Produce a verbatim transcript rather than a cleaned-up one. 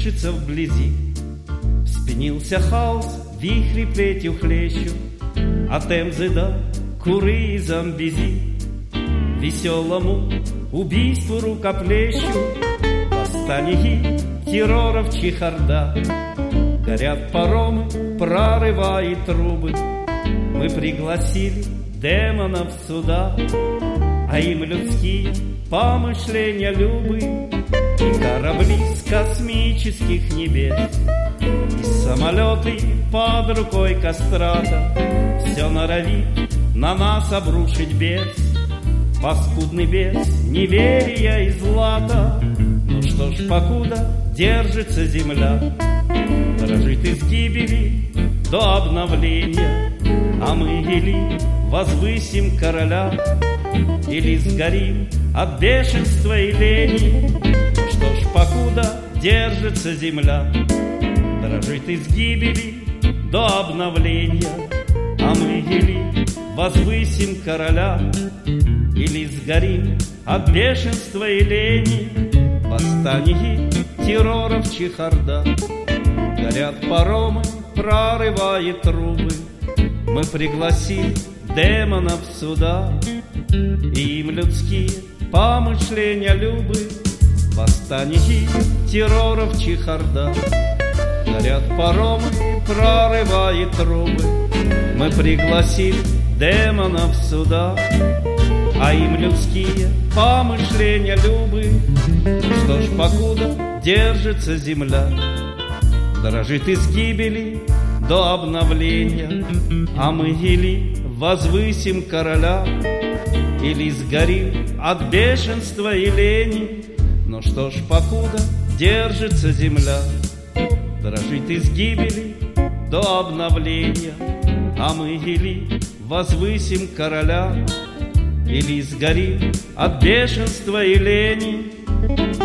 колышется вблизи. Вспенился хаос, вихри плетью хлещут от Темзы до Куры и Замбези. Веселому убийству рукоплещут восстании терроров чехарда. Горят паромы, прорывают трубы. Мы пригласили демонов сюда, а им людские помышления любы и корабли с космических небес, и самолеты под рукой кастрата все норовит на нас обрушить бес. Паскудный бес неверия и злата. Ну что ж, покуда держится земля, дрожит из гибели до обновления, а мы или возвысим короля, или сгорим от бешенства и лени. Ну что ж, покуда держится земля, дрожит из гибели до обновления, а мы или возвысим короля, или сгорим от бешенства и лени. Восстание терроров чехарда. Горят паромы, прорывает трубы. Мы пригласили демонов сюда, и им людские помышления любы. Восстание терроров чехарда. Горят паромы, прорывает трубы. Мы пригласили демонов сюда, а им людские помышления любы. Что ж, покуда держится земля, дрожит из гибели до обновления, а мы или возвысим короля, или сгорим от бешенства и лени. Но что ж, покуда держится земля, дрожит из гибели до обновления, а мы или возвысим короля, или сгорим от бешенства и лени.